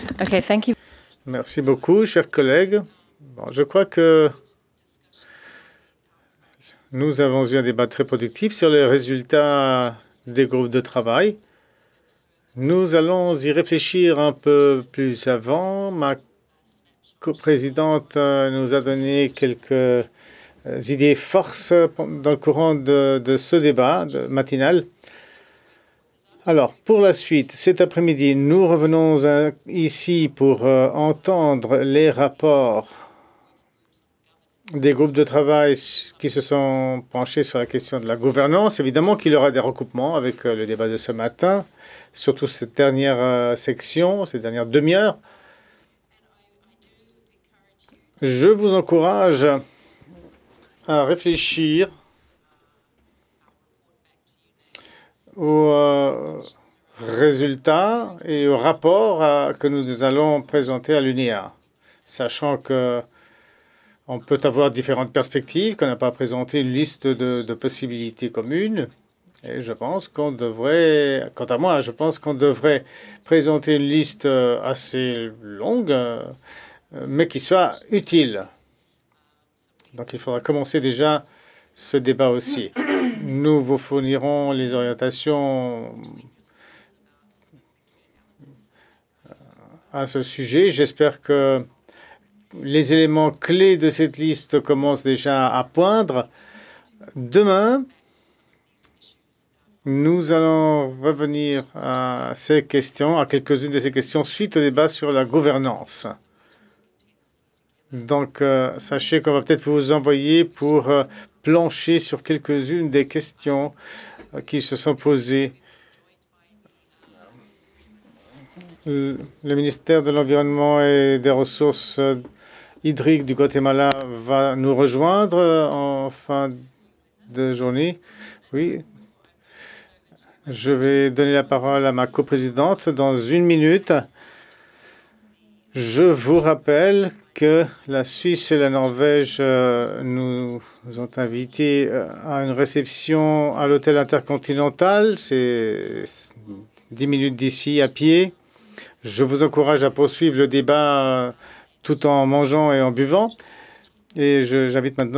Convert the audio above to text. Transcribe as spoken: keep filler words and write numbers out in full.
Okay, thank you. Merci beaucoup, chers collègues. Bon, je crois que nous avons eu un débat très productif sur les résultats des groupes de travail. Nous allons y réfléchir un peu plus avant. Ma coprésidente nous a donné quelques idées forces dans le courant de, de ce débat de matinal. Alors, pour la suite, cet après-midi, nous revenons à, ici pour euh, entendre les rapports des groupes de travail qui se sont penchés sur la question de la gouvernance. Évidemment qu'il y aura des recoupements avec euh, le débat de ce matin, surtout cette dernière euh, section, cette dernière demi-heure. Je vous encourage à réfléchir aux euh, résultats et aux rapports euh, que nous allons présenter à l'U N I A, sachant que on peut avoir différentes perspectives, qu'on n'a pas présenté une liste de, de possibilités communes. Et je pense qu'on devrait, quant à moi, je pense qu'on devrait présenter une liste assez longue, mais qui soit utile. Donc il faudra commencer déjà ce débat aussi. Nous vous fournirons les orientations à ce sujet. J'espère que les éléments clés de cette liste commencent déjà à poindre. Demain, nous allons revenir à ces questions, à quelques-unes de ces questions suite au débat sur la gouvernance. Donc, euh, sachez qu'on va peut-être vous envoyer pour euh, plancher sur quelques-unes des questions euh, qui se sont posées. Le, le ministère de l'Environnement et des Ressources euh, hydriques du Guatemala va nous rejoindre euh, en fin de journée. Oui. Je vais donner la parole à ma coprésidente dans une minute. Je vous rappelle que la Suisse et la Norvège euh, nous ont invités euh, à une réception à l'hôtel Intercontinental. C'est dix minutes d'ici à pied. Je vous encourage à poursuivre le débat euh, tout en mangeant et en buvant. Et j'invite maintenant